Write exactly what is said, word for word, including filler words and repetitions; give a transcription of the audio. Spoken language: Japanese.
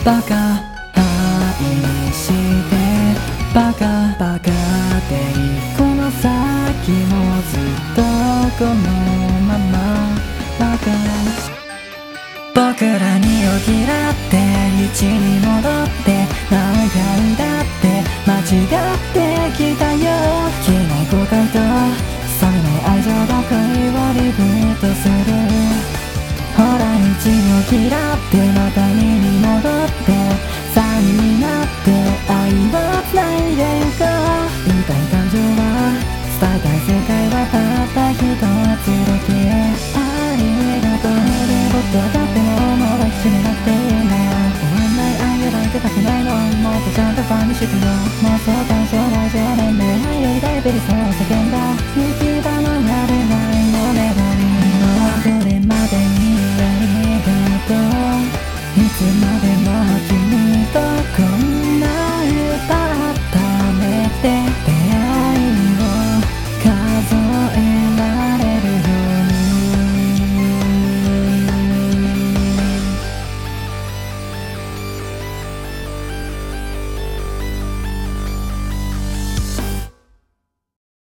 バカ愛してバカバカでこの先もずっとこのままバカ僕らにを嫌って道に戻って何回だって間違ってきたよ消えない後悔と冷めない愛情が恋をリピートするほら道を嫌ってまた家に戻って三になって愛を繋いでゆこう言いたい感情は伝えたい世界はたった一つだけありがとうで僕はだってももう抱きしめなくていいんだよ終わんない愛を抱いてたくないのもっとちゃんとファンにしてよ妄想感傷来情年齢愛よりだいぶ理想